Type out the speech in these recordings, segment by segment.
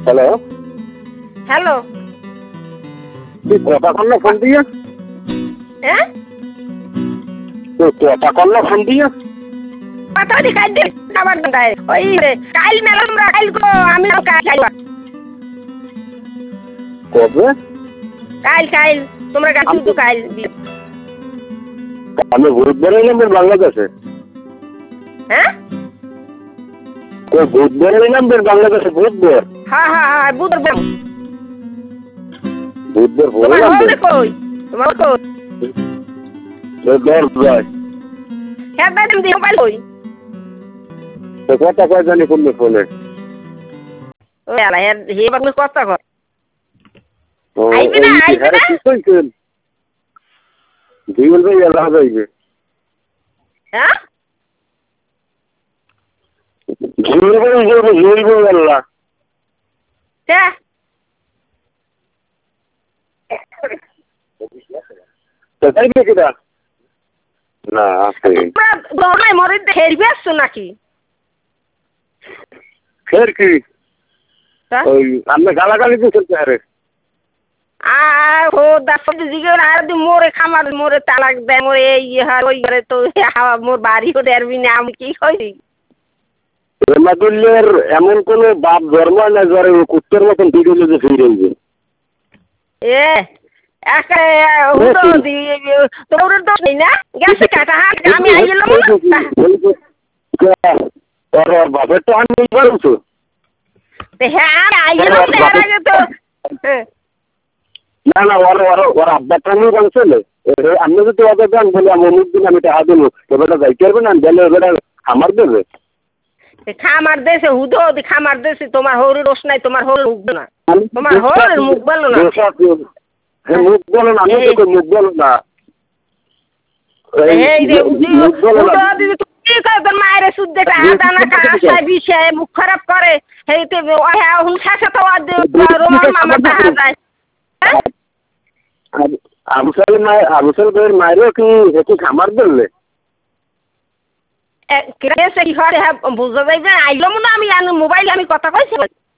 Hello. Hello. তুই কটা করলো ফোন দিয়ে? হ্যাঁ তুই কটা করলো ফোন দিয়ে? কথা দি কাই দে খাবার দাই ওই কাল মেলাম কাল গো আমি কাল কবে? কাল কাল তোমরা গাছি তো কাল আমি বুধবার এলাম বাংলাদেশে। হ্যাঁ বুধবার এলাম বাংলাদেশে বুধবার। হ্যাঁ হ্যাঁ হ্যাঁ বুধবার বুধবার তোমার বললাম হল কই তোমার কই ভাই হ্যাঁ দাদা দি মোবাইল কই তো কথা কয় জানি কোন ফোনে। ওই আলা হে বাগু কথা কর ও আইবি না আইবি না কি কইছেন? জীবন ভাই এলা যাইবে। হ্যাঁ জীবন ভাই যাইবে জীবন ভাই এলা। হ্যাঁ তো যাইবে কিনা? না আছে। তোমরা মরে হেরবে আসছো নাকি? ফের কি? ওই আমরা গালাগালি দিচ্ছেন আরে ও দাসো দিকে আর দি মোরে খামার মোরে তালাক দেয় মোরে এই হার ওই করে তো হাওয়া মোর বাড়ি ও দেরবি না আমি কি কই রমাদুল্লের এমন কোন বাপ জন্ম না জ্বরে কুত্তের মতন ভিডিও যে ফিরে যাবে এ একে হুদো দি তোর তো নেই না গেছে কাটা আমি আইলাম ওর বাপের তো আমি বলছো হ্যাঁ আর আইলাম তার আগে তো না না ওর ওর ওর আব্বাটা আমি বলছিল আমি যদি ওদের গান বলি আমি অমুক দিন আমি টাকা দেবো এবারটা যাইতে পারবে না গেলে এবারে আমার দেবে খামার দেশে হুদো দি খামার দেশে তোমার হরু রোশ নাই তোমার হরু মুখ না তোমার হরু মুখ বলো না মুখ বলো না আমি তো মুখ বলো না এই রে হুদো দিদি কি কয় তোর মায়ের সুদ্ধে দানা কাঁসায় বিষে মুখ খারাপ করে হেইতে হুনসা সাথে রোমান মামা দেখা যায় আবুসাল ভাইয়ের মায়েরও কি একটু খামার ধরলে কেসে কি হয় বুঝতে যাইবে আইলাম না আমি মোবাইলে আমি কথা কইছি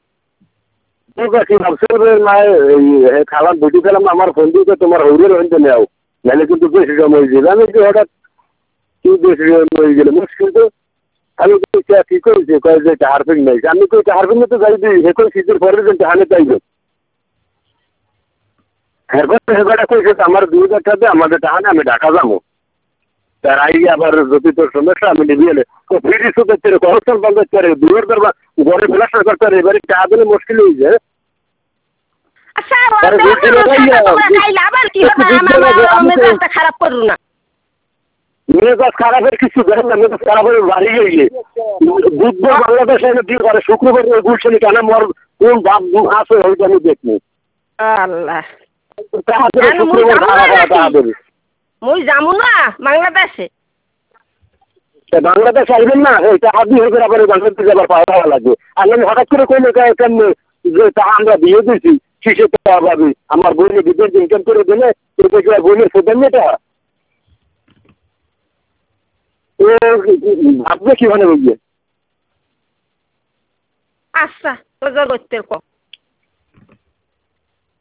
আবুসাল ভাইয়ের মায়ের খাবার বুঝি পেলাম আমার ফোন দিয়ে তোমার হৌরের হইতে নেও নাহলে কিন্তু বেশি সময় দিল আমি কি হঠাৎ কি বেশি হয়ে গেলে মুশকিল তো আমি কি করেছি কয়ে যে টাহার ফিং নাই আমি কই টাহার ফিং তো যাই দিই এখন শীতের পরে যে টাহানে চাইবে হেবাটা কইছে আমার 2000 টাকা দিয়ে আমাদের টাহানে আমি ঢাকা যাবো তার আগে আবার যদি তোর সমস্যা আমি নিবি এলে তো ফিরি সুদের তেরে করপশন বন্ধ করে দূরের দরবার ঘরে ফেলাস করতে পারে এবারে টাকা দিলে মুশকিল হয়ে যায় খারাপ করু না মেজাজ খারাপের কিছু দেখেন না মেজাজ খারাপের বাড়ি গিয়ে বুধবার বাংলাদেশে দিয়ে করে শুক্রবার গুলশানি কেন মর কোন বাপ আছে ওইটা আমি দেখনি আল্লাহ শুক্রবার মুই যামু না বাংলাদেশে বাংলাদেশ আসবেন না এই টাকা দিয়ে হয়ে আবার বাংলাদেশে যাবার পাওয়া লাগবে আর আমি হঠাৎ করে কোন কেমন যে টাকা আমরা দিয়ে দিয়েছি শিশু পাবি আমার বোনের বিদেশ ইনকাম করে দিলে বোনের সেটা নিয়ে টাকা ভাববে কি মানে বুঝবে আচ্ছা তোর করতে